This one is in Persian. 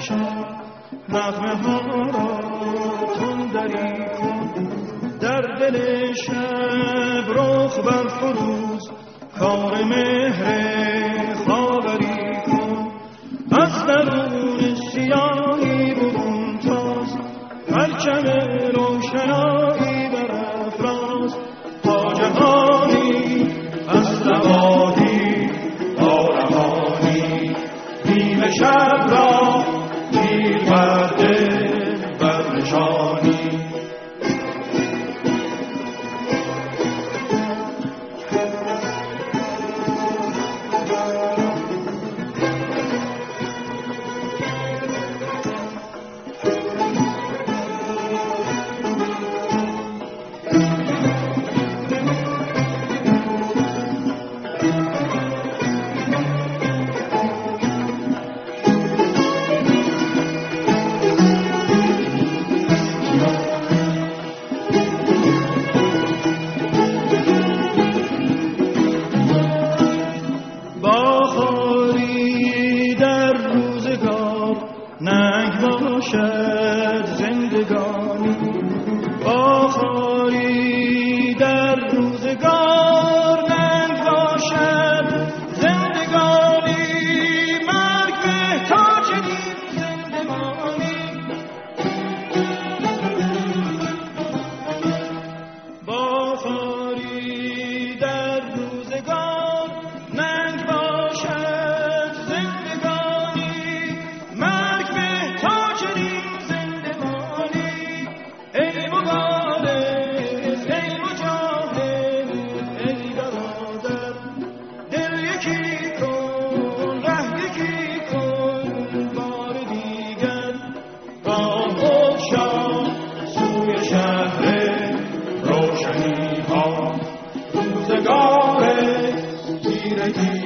شب نغمه ها را تندری کن، در دل شب رخ برفروز، کار مهر خاوری کن. از درون سیاهی برون تاز، پرچم روشنایی برافراز، تا جهانی از نوادی آرمانی، نیمه شب را تیر برده برنشانی. باشد زندگانی، آخری در روزگار ننگ باشد زندگانی، مرگ به تا چنین زندگانی. آخری در روزگار ننگ باشد زندگانی، مرگ به تا چنین زندگانی. ای مبارز ای مجاهد ای برادر، دل یکی کن ره یکی کن، بار دیگر راه بگشا سوی شهر روشنی ها. روزگار تیرگی